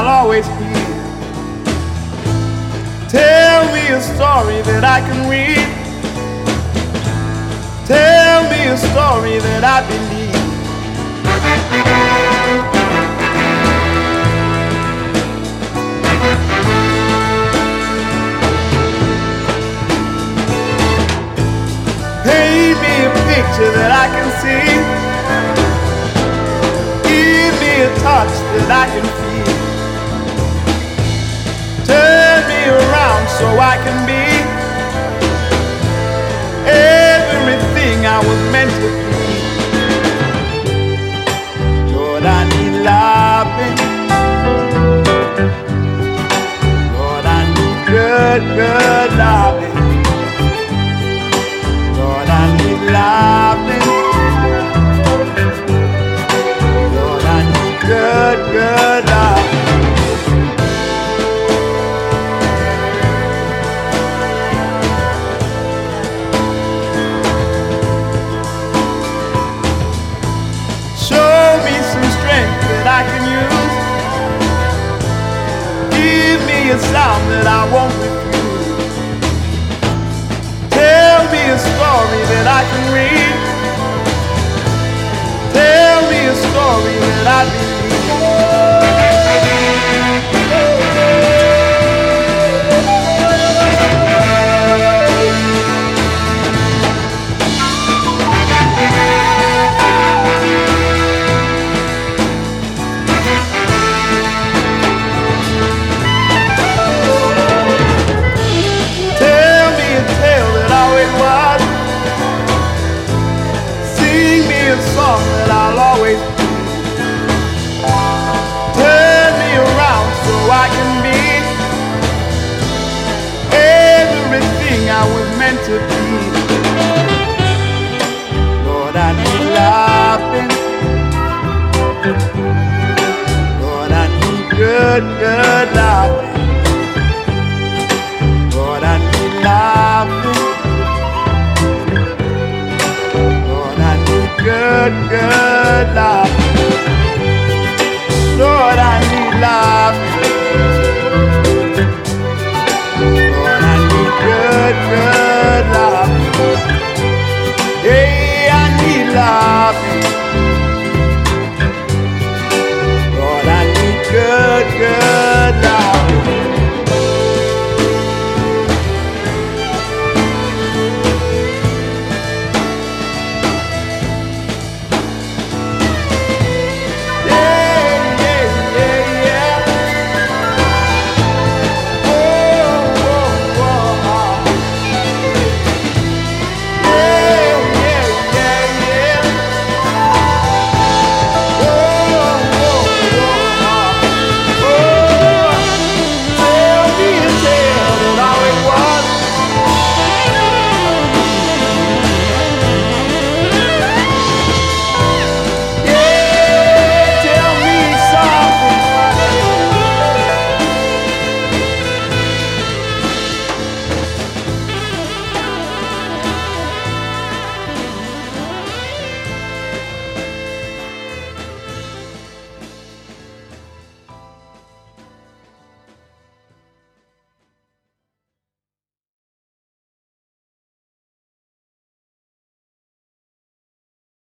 I'll always hear. Tell me a story that I can read. Tell me a story that I believe. Paint me a picture that I can see. Give me a touch that I can feel. Turn me around so I can be everything I was meant to be. Lord, I need loving. Lord, I need good, good loving. Lord, I need loving. Lord, I need good, good loving. I can use. Give me a sound that I won't refuse. Tell me a story that I can read. Tell me a story that I believe. Song that I'll always be. Turn me around so I can be everything I was meant to be. Lord, I need loving. Lord, I need good, good loving. Lord, I need loving. Good, good love.